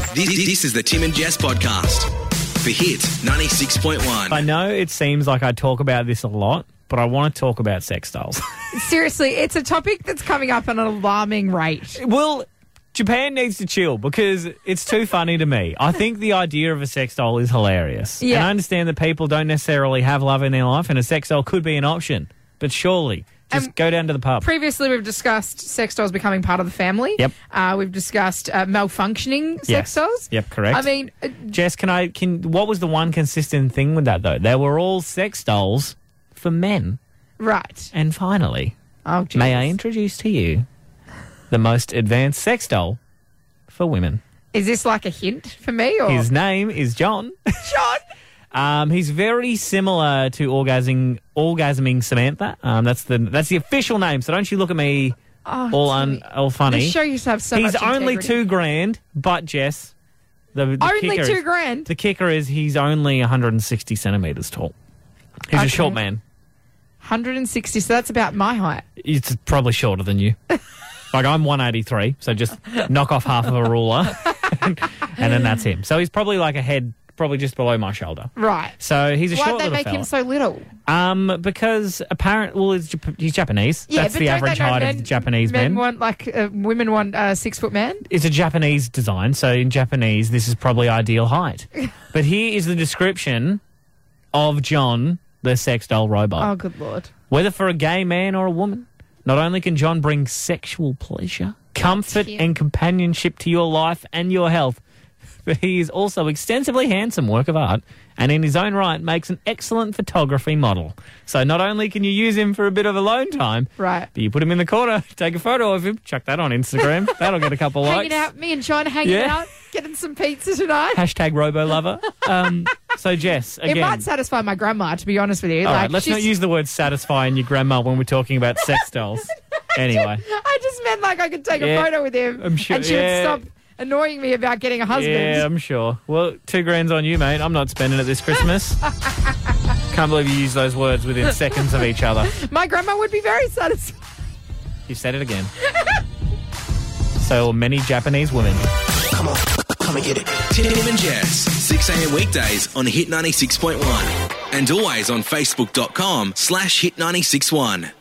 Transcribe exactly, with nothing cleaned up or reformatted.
This, this is the Tim and Jess podcast for Hit ninety-six point one. I know it seems like I talk about this a lot, but I want to talk about sex dolls. Seriously, it's a topic that's coming up at an alarming rate. Well, Japan needs to chill because it's too funny to me. I think the idea of a sex doll is hilarious. Yeah. And I understand that people don't necessarily have love in their life and a sex doll could be an option. But surely, just Um, go down to the pub. Previously, we've discussed sex dolls becoming part of the family. Yep. Uh, we've discussed uh, malfunctioning sex Yes. dolls. Yep, correct. I mean, uh, Jess, can I? Can what was the one consistent thing with that though? They were all sex dolls for men. right. And finally, Oh, Jesus. may I introduce to you the most advanced sex doll for women? Is this like a hint for me? Or His name is John. John? Um, he's very similar to orgasming, orgasming Samantha. Um, that's the that's the official name. So don't you look at me Oh, all un, Timmy. all funny. You show yourself so he's much only integrity. two grand, but Jess, the, the Only kicker two is, grand? The kicker is he's only one hundred sixty centimeters tall. He's Okay. a short man. one hundred sixty, so that's about my height. It's probably shorter than you. Like I'm one eighty-three, so just knock off half of a ruler, and then that's him. So he's probably like a head, probably just below my shoulder. Right. So he's a Why'd short they little make fella. him so little? Um, because apparent, well, he's, Jap- he's Japanese. Yeah, That's but the don't average they know height men, of Japanese men. Men want like uh, women want a six foot man. It's a Japanese design, so in Japanese, this is probably ideal height. But here is the description of John, the sex doll robot. Oh, good lord! Whether for a gay man or a woman, not only can John bring sexual pleasure, comfort, him. and companionship to your life and your health, but he is also extensively handsome work of art and in his own right makes an excellent photography model. So not only can you use him for a bit of alone time, Right. but you put him in the corner, take a photo of him, chuck that on Instagram. That'll get a couple likes. Hanging out, me and John hanging Yeah. out, getting some pizza tonight. Hashtag RoboLover. Um, so Jess, again. It might satisfy my grandma, to be honest with you. all like, right, let's not she's- use the word satisfying your grandma when we're talking about sex dolls. Anyway. I just meant like I could take Yeah, a photo with him, I'm sure- and she yeah. would stop annoying me about getting a husband. Yeah, I'm sure. Well, two grand's on you, mate. I'm not spending it this Christmas. Can't believe you used those words within seconds of each other. My grandma would be very satisfied. You said it again. So are many Japanese women. Come on, come and get it. Tim and Jess, six a.m. weekdays on Hit ninety-six point one. And always on Facebook dot com slash Hit ninety-six one.